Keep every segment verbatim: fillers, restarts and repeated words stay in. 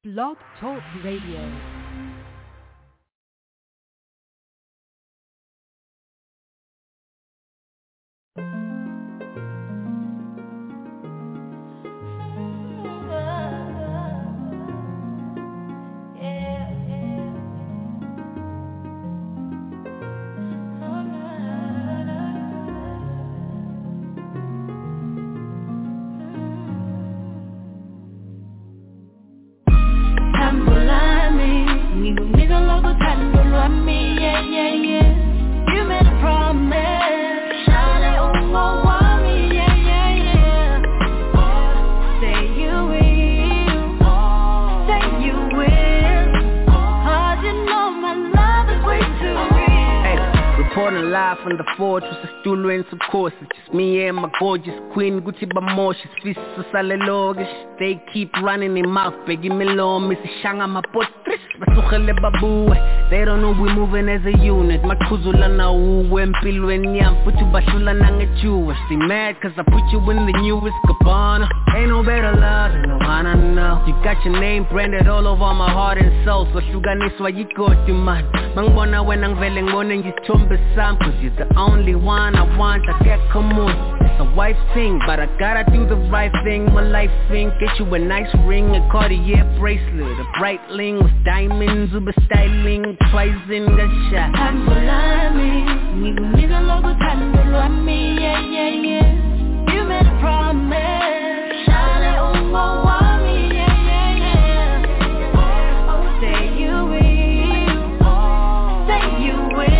Blog Talk Radio. Live from the fortress, a stool and some courses. Just me and my gorgeous queen, Gucci Bamoshes, fists sale logish. They keep running in mouth, begging me low, Missy Shanga my portrait. Babu, they don't know we moving as a unit. My kuzula na uwe mpilu enyam, put you bashula nange Jewish. They mad cause I put you in the newest Gabbana. Ain't no better love, ain't no one I know. You got your name branded all over my heart and soul. So sugar niswa you got you man. Mangbona when I'm velling morning you chombe sam. Cause you're the only one I want, I get come on. It's a wife thing, but I gotta do the right thing. My life thing, get you a nice ring, a Cartier bracelet, a bright ring with diamonds, uber styling, twice in the shot. Handle me, nigga logo handle on me, yeah, yeah, yeah. You made a promise, shine it on my me, yeah, yeah, yeah. Oh, say you will, say you will.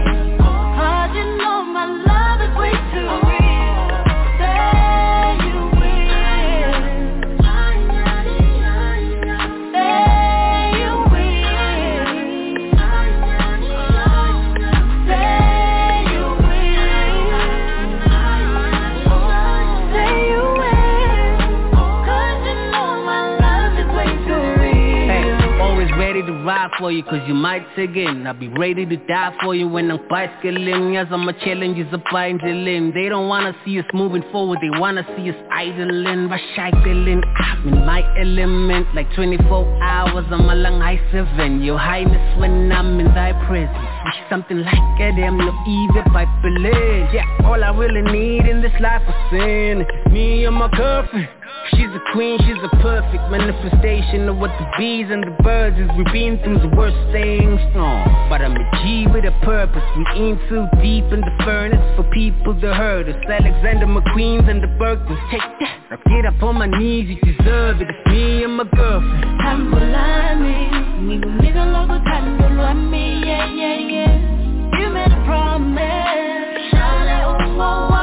Ride for you cause you might again. I'll be ready to die for you when I'm bicycling. Yes, I'm a challenge, is a binding. They don't wanna see us moving forward, they wanna see us idling. Recycling, I'm in my element. Like twenty-four hours, I'm a long high seven. Your highness when I'm in thy presence. Something like a damn no evil by believe. Yeah, all I really need in this life is sin. It's me and my girlfriend. She's a queen, she's a perfect manifestation of what the bees and the birds is. We've been through the worst things, no. But I'm a G with a purpose. We ain't too deep in the furnace for people to hurt us. Alexander McQueen's and the Birkins, take that. Now get up on my knees, you deserve it. It's me and my girlfriend. Handle me, nigga, nigga logo handle on me, yeah, yeah, yeah. You made a promise, shine it on my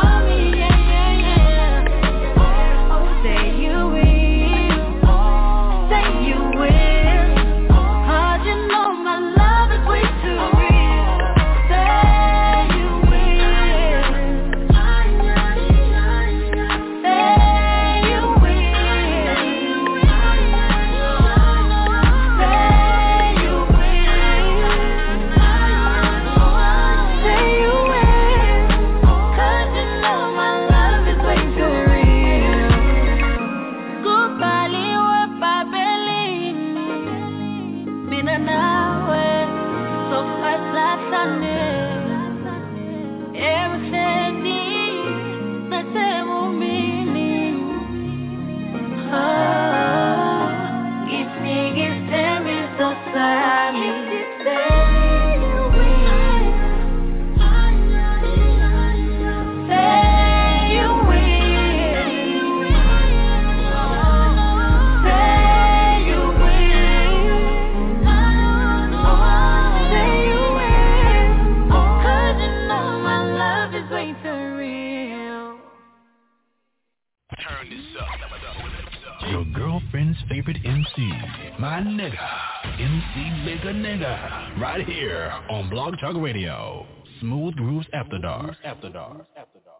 favorite M C, my nigga, M C Bigger Nigga, right here on Blog Talk Radio. Smooth Grooves After Dark. After Dark. After Dark.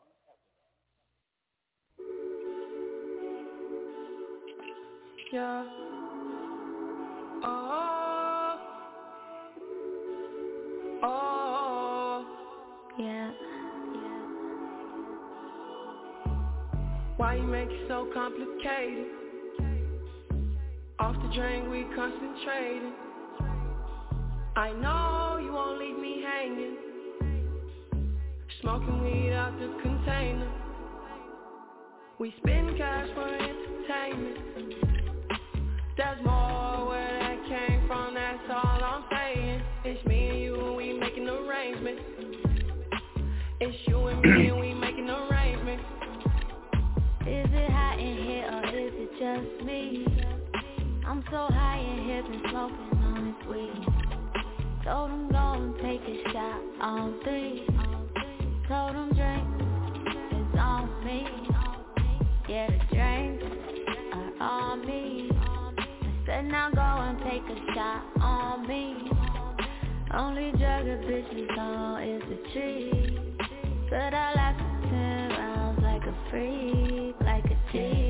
Yeah. Oh. Oh. Yeah. Why you make it so complicated? Off the drink, we concentrating. I know you won't leave me hanging. Smoking weed out the container. We spend cash for entertainment. There's more where that came from, that's all I'm saying. It's me and you and we making arrangements. It's you and me and we making arrangements. Is it hot in here or is it just me? I'm so high in here been smoking on this weed. Told him go and take a shot on three. Told him drink is on me. Yeah, the drinks are on me. I said now go and take a shot on me. Only drug a bitch is on is the tree. Said I lasted ten rounds like a freak, like a G.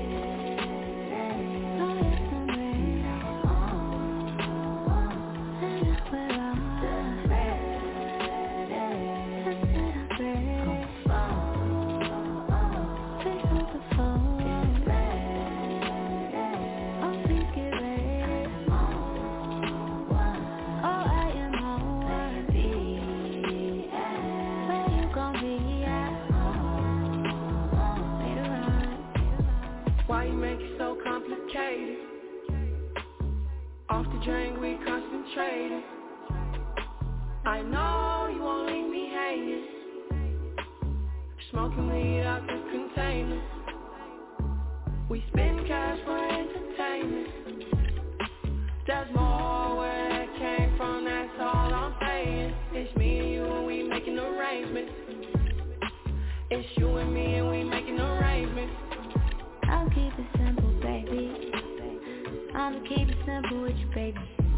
Off the drink, we concentrated. I know you won't leave me hanging. Smoking weed out the container. We spend cash for entertainment. There's more where that came from, that's all I'm saying. It's me and you and we making arrangements. It's you and me and we making arrangements. I'll keep it simple, baby. I'ma keep it simple with you, baby.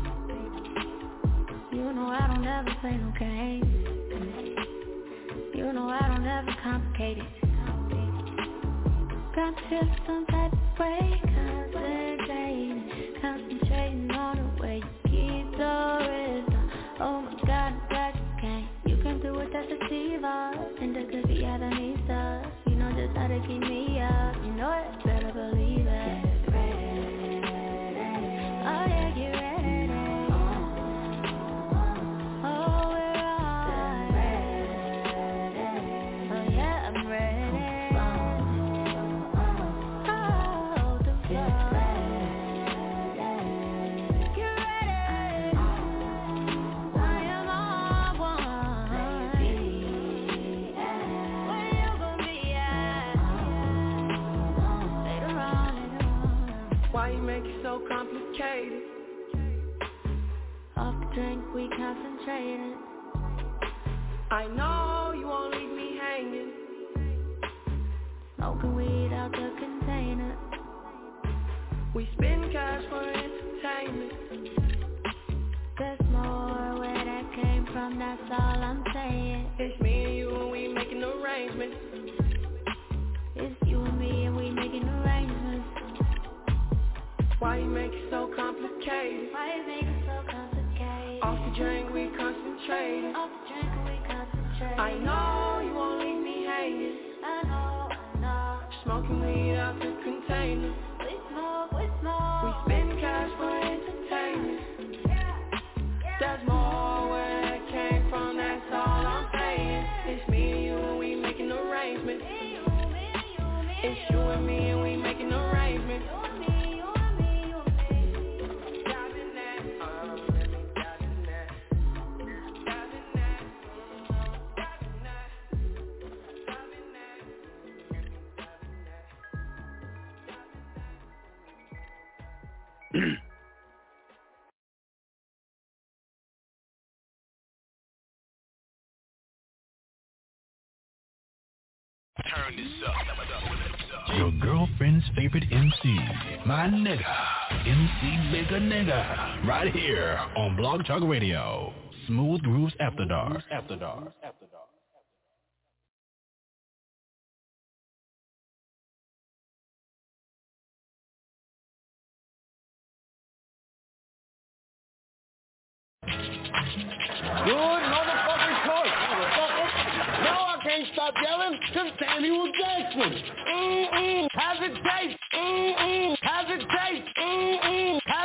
You know I don't ever play no games. You know I don't ever complicate it. Got to feel some type of way. Concentrating, concentrating on the way you keep the rhythm. Oh my God, I'm glad you came. You came through with that sativa. And that could be having me stuck. You know just how to keep me up. You know it, better believe it. Oh yeah, get ready. Oh, we're on. Oh yeah, I'm ready. Oh, the floor. Get ready. I am on one. Where you gonna be at? Later on, later on. Why you make it so complicated? Off the drink, we concentrated. I know you won't leave me hanging. Smoking weed out the container. We spend cash for entertainment. There's more where that came from, that's all I'm saying. It's me and you and we making arrangements. It's you and me and we making arrangements. Why you make it so complicated? Why you make it so complicated? Off the drink, we concentrated. Off the drink, we concentrated. I know you won't leave me hanging. I know, I know. Smoking weed out the container. We smoke, we smoke. We spend cash for entertainment. There's more where that came from, that's all I'm saying. It's me and you and we making arrangements. It's you and me and we making arrangements. Turn this up. Your girlfriend's favorite M C, my nigga, M C Mega Nigga, right here on Blog Talk Radio. Smooth Grooves After Dark. After Dark. After Dark. Good motherfucking choice, motherfucker. No, I can't stop yelling, cause Samuel Jackson. Mm-mm, how's it taste? Mm-mm, how's it taste? Mm-mm, how's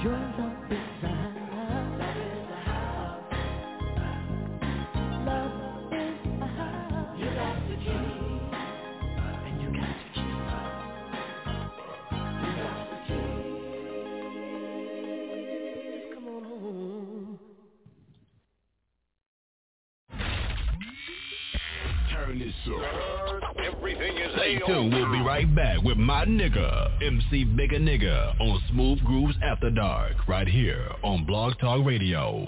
Your love is the house. Love is the house. You got the key. And you got the key. You got the key. Come on home. Turn this up. Everything is Stay A-O. tuned. We'll be right back with my nigga, M C Bigger Nigga, on Smooth Grooves After Dark, right here on Blog Talk Radio.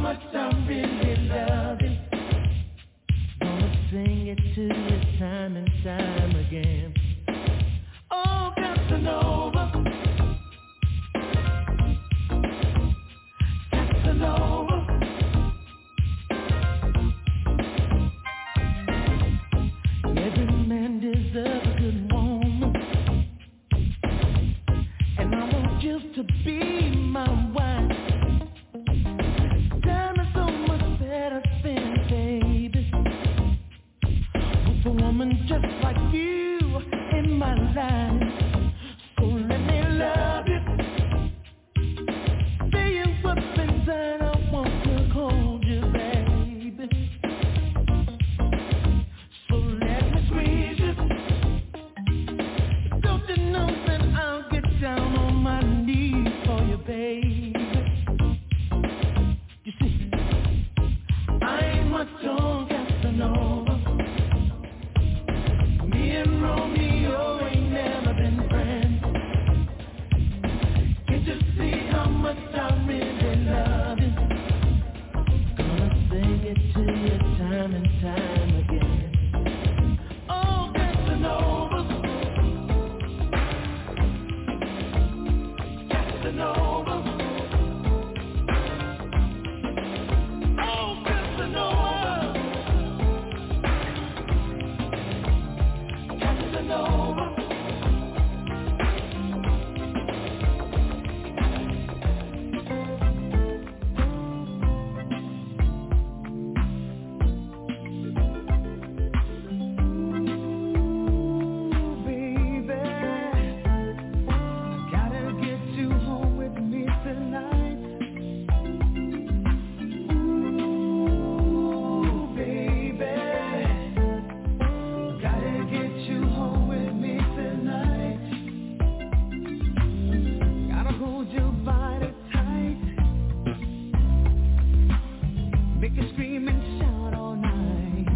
much I really love you. Gonna sing it to you time and time again. Oh, Casanova, Casanova. Every man deserves a good woman, and I want you to be my wife. Time is so much better spent, baby, with a woman just like you in my life. So let me love you, say you up inside, I want to hold you, baby. So let me squeeze you. Don't you know that I'll get down on my knees for you, baby. You see, I ain't much on Casanova. Me and Romeo ain't never been friends. Can't you see how much I really love you? Gonna sing it to you time and time again. Oh, Casanova, Casanova. Oh, Casanova, Casanova. Ooh, baby, gotta get you home with me tonight. Ooh, baby, gotta get you home with me tonight. Gotta hold your body tight, make you scream and shout all night.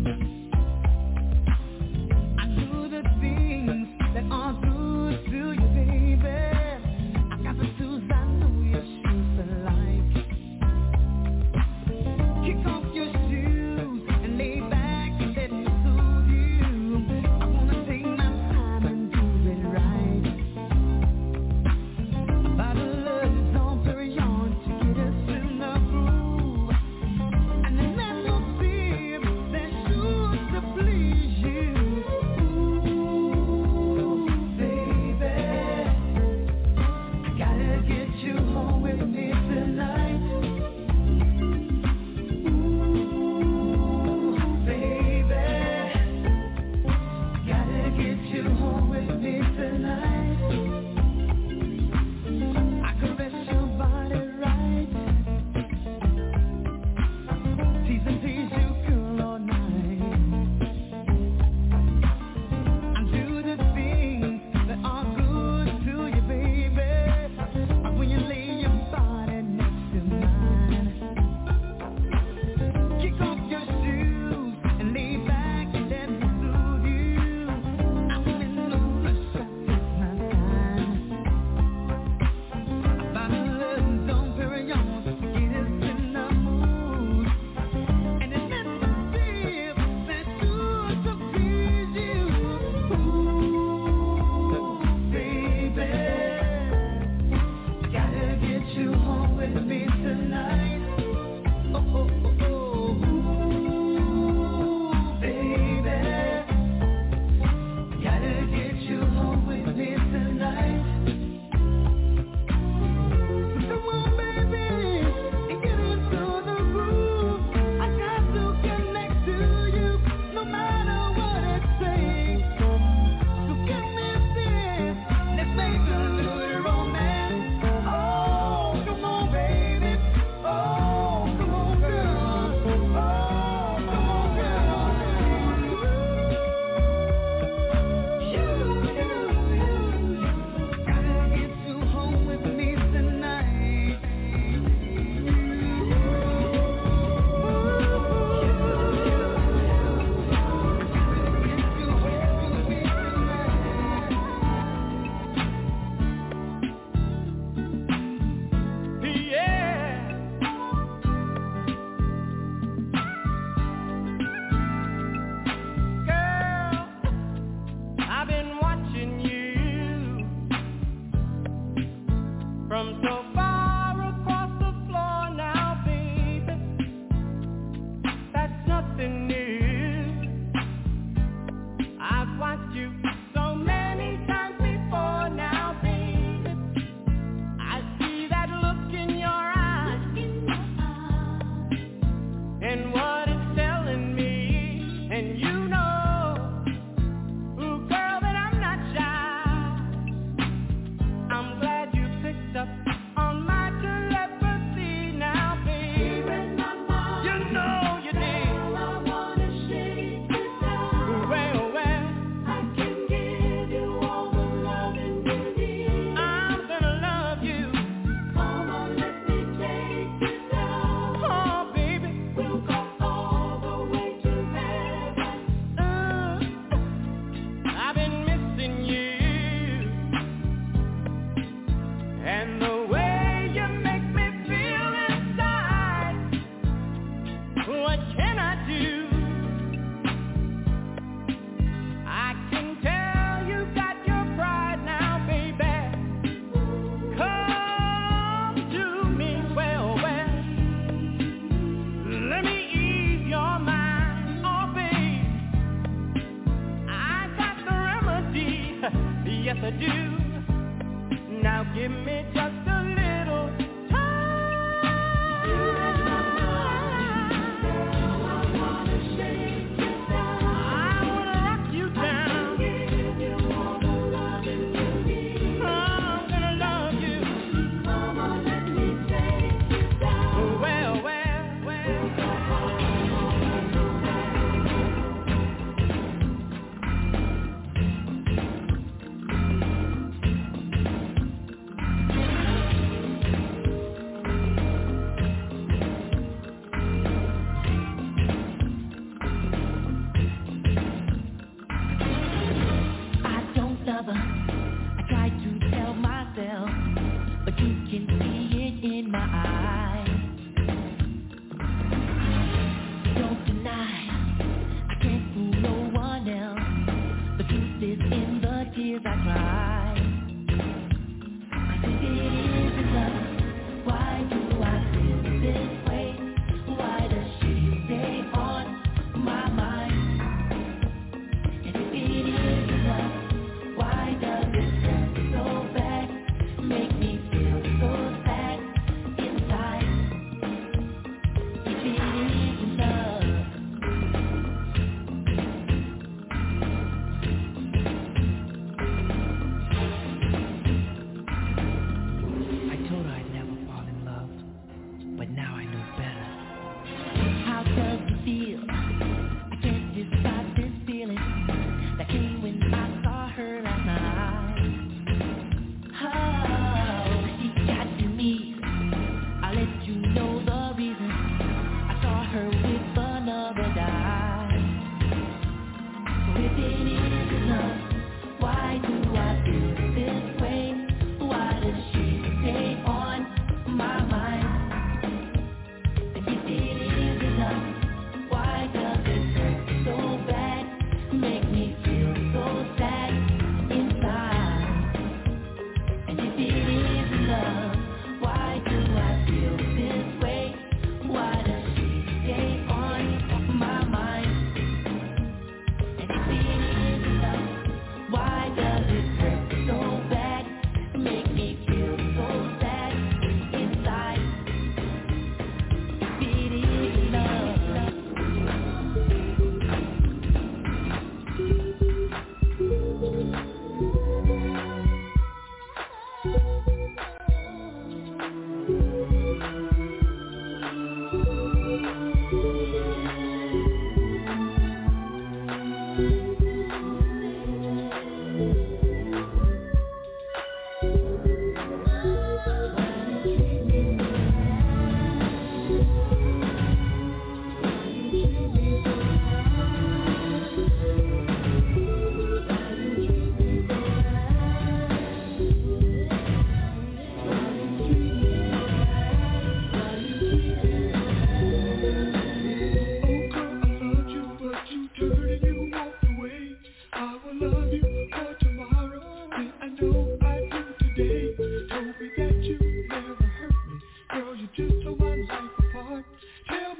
I do the things that are good to you, baby. I got the tools I know your shoes are like. Kick off your shoes and lay back and let me soothe you. I wanna take my time and do it right. Bottle love is on period to get us in the groove. And then that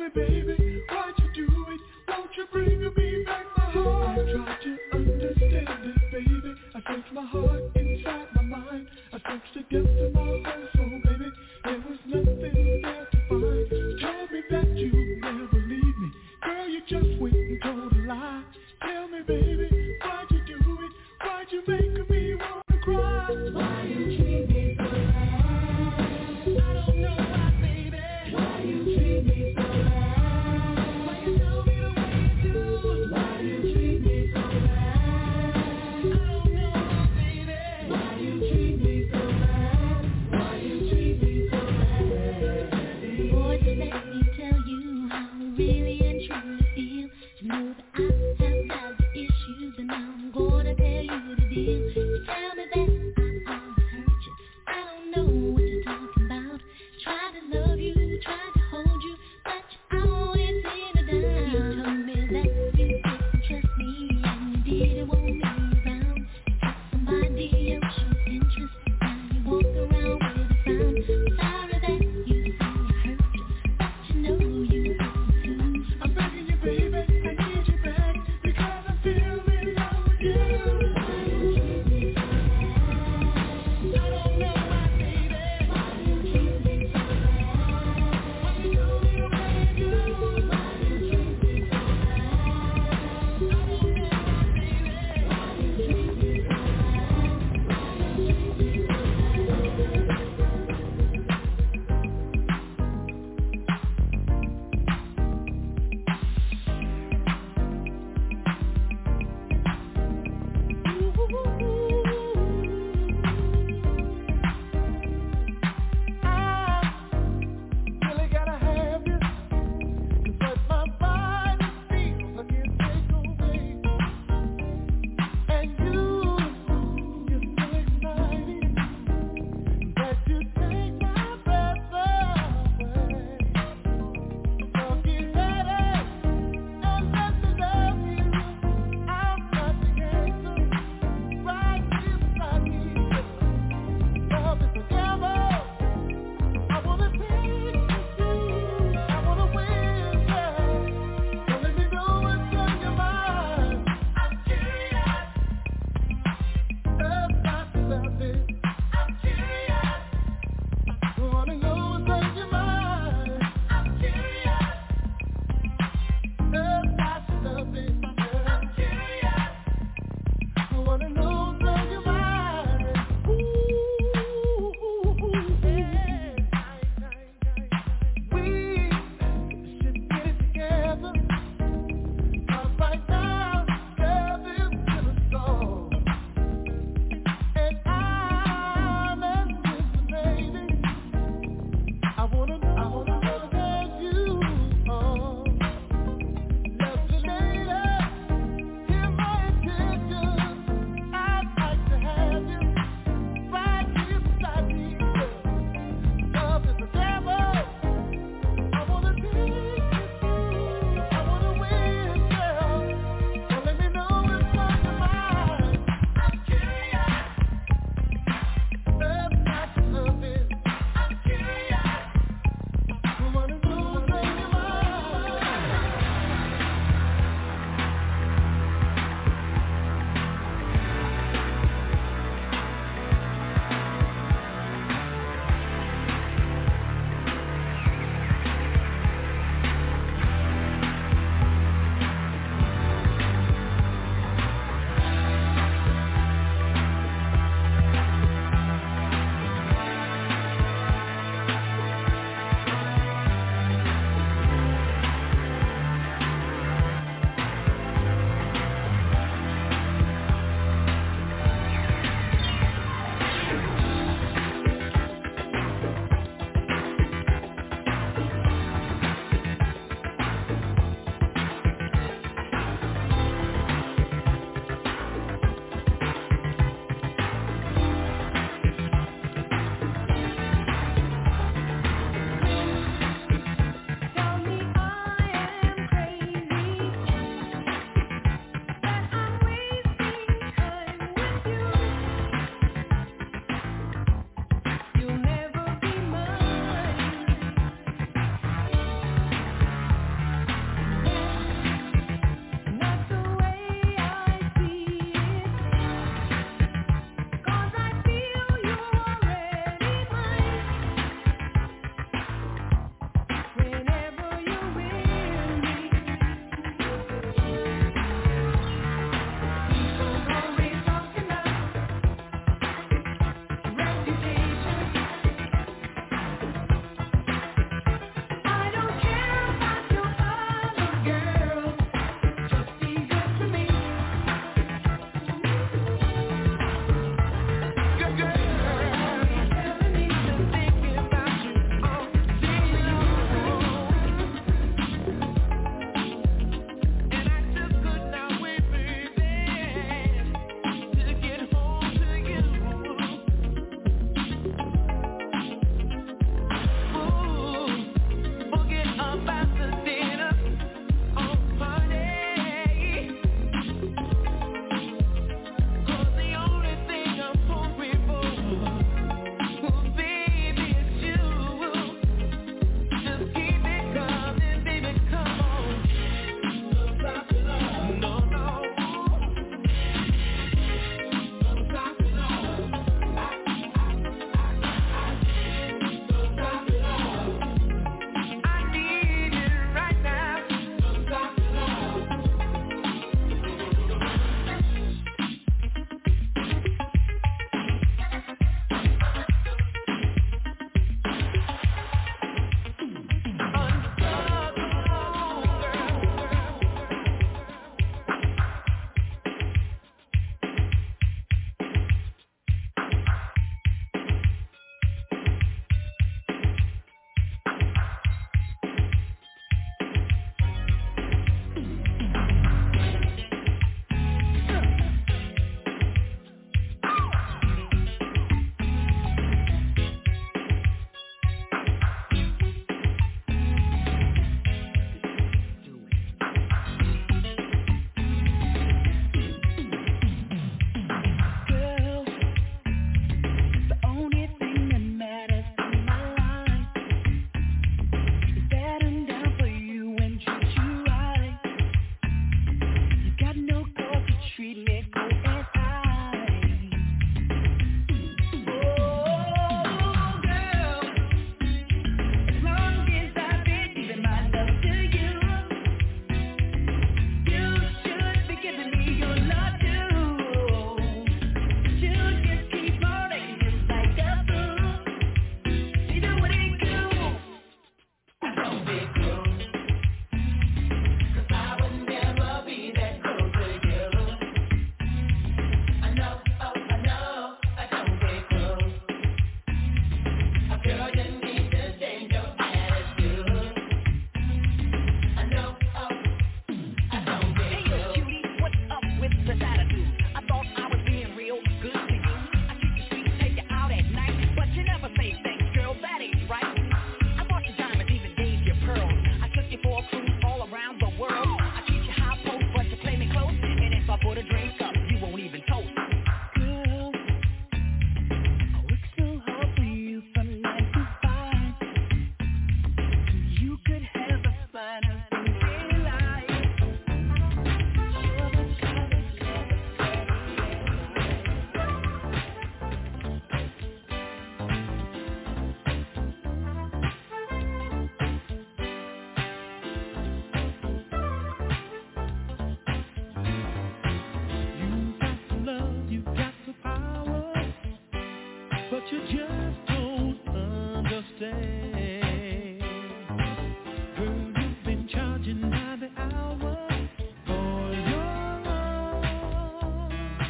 me, baby, why'd you do it? Won't you bring me back my heart? I tried to understand it, baby. I searched my heart inside my mind. I searched the depths of my whole soul, baby. There was nothing there to find. Told me that you'd never leave me. Girl, you just went and told a lie. Tell me, baby, why'd you do it? Why'd you make me wanna cry? Why you treat me so bad? I don't know why, baby. Why you treat me so bad? you just don't understand. Girl, you've been charging by the hour for your love.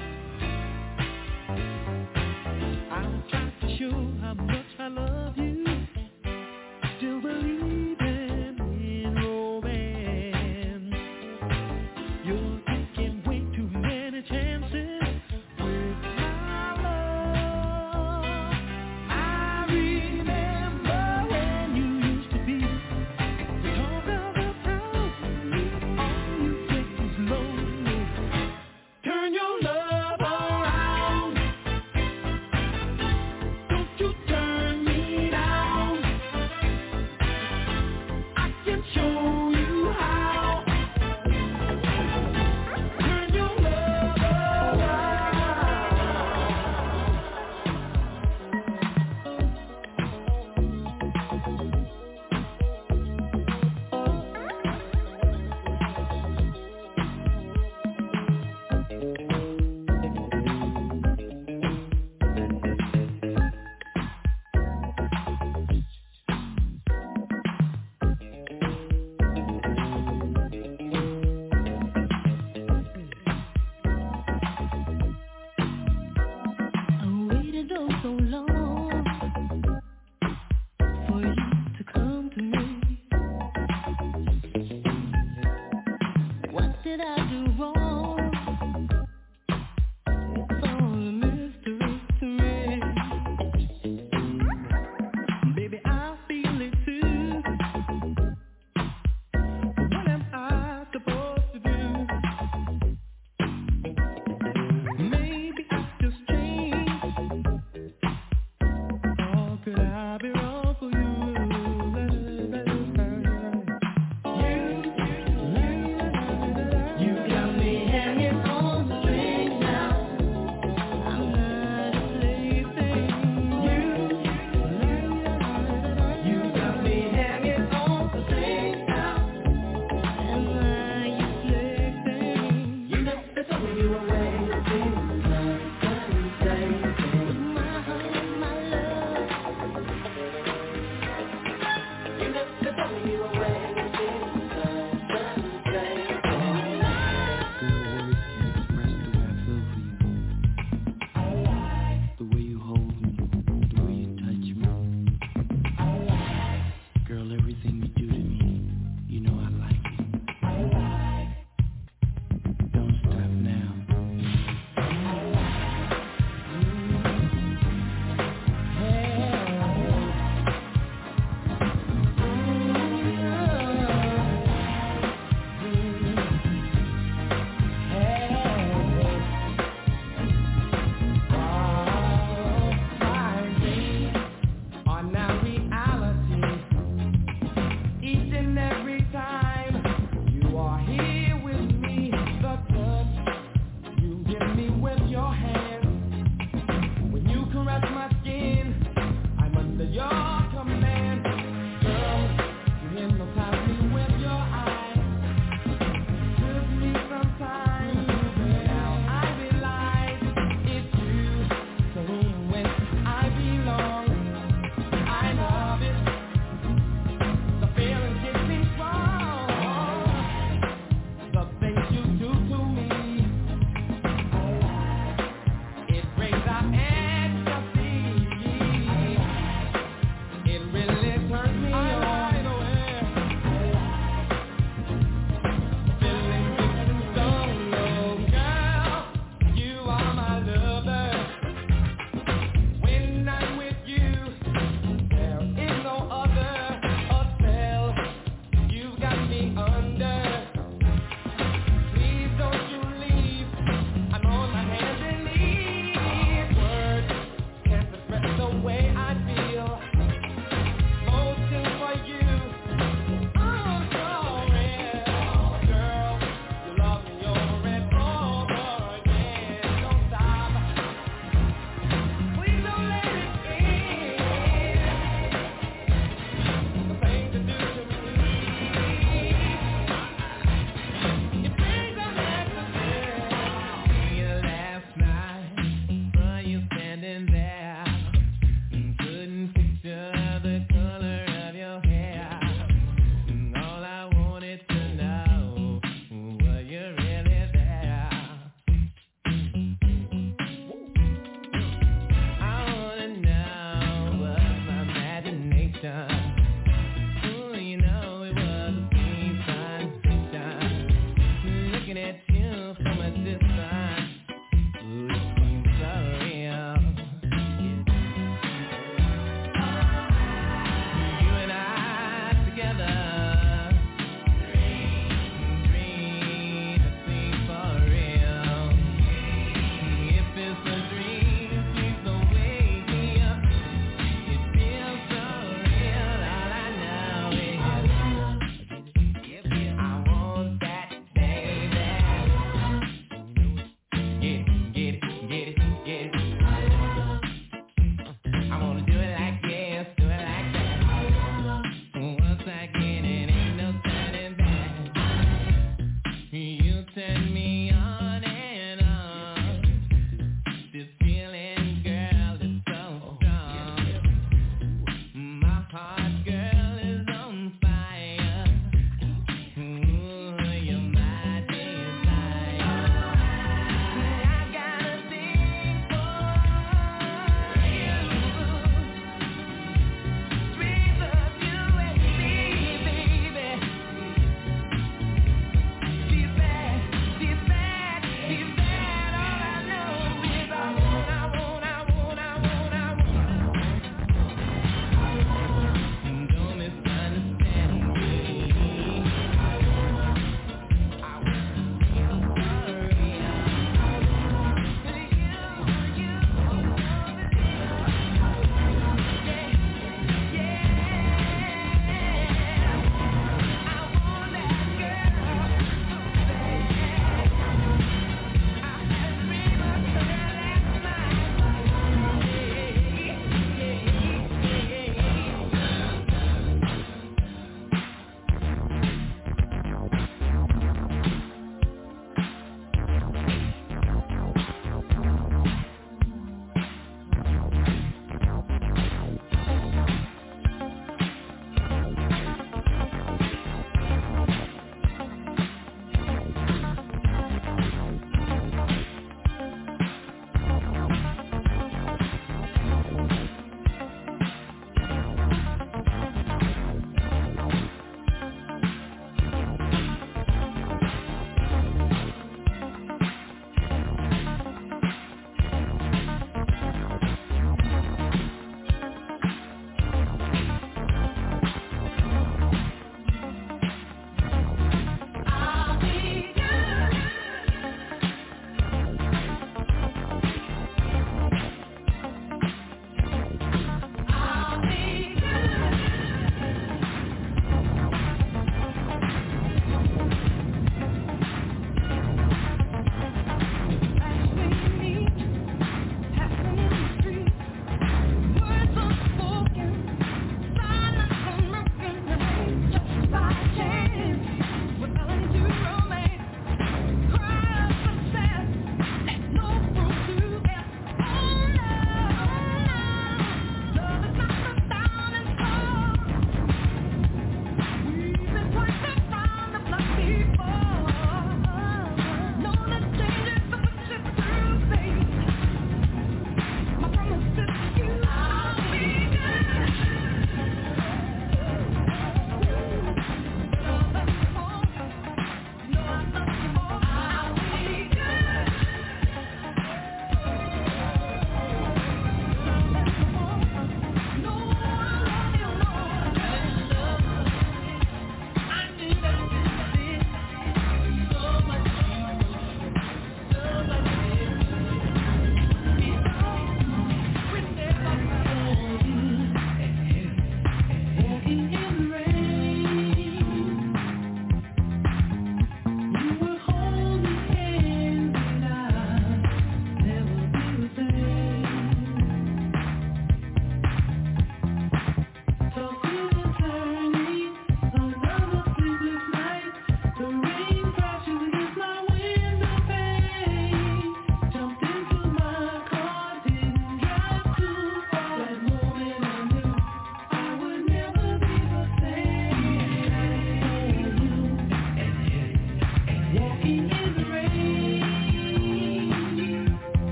I'll try to show how much I love you. Still believing in romance. You're taking way too many chances with my love.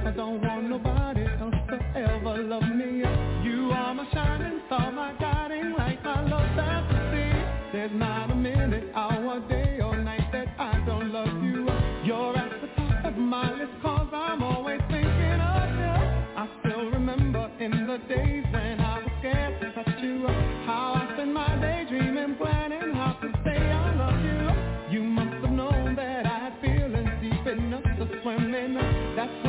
I don't want nobody else to ever love me. You are my shining star, my guiding light, my love fantasy. There's not a minute, hour, day or night that I don't love you. You're at the top of my list, cause I'm always thinking of you. I still remember in the days when I was scared to touch you, how I spent my day dreaming, planning how to say I love you. You must have known that I had feelings deep enough to swim in. That's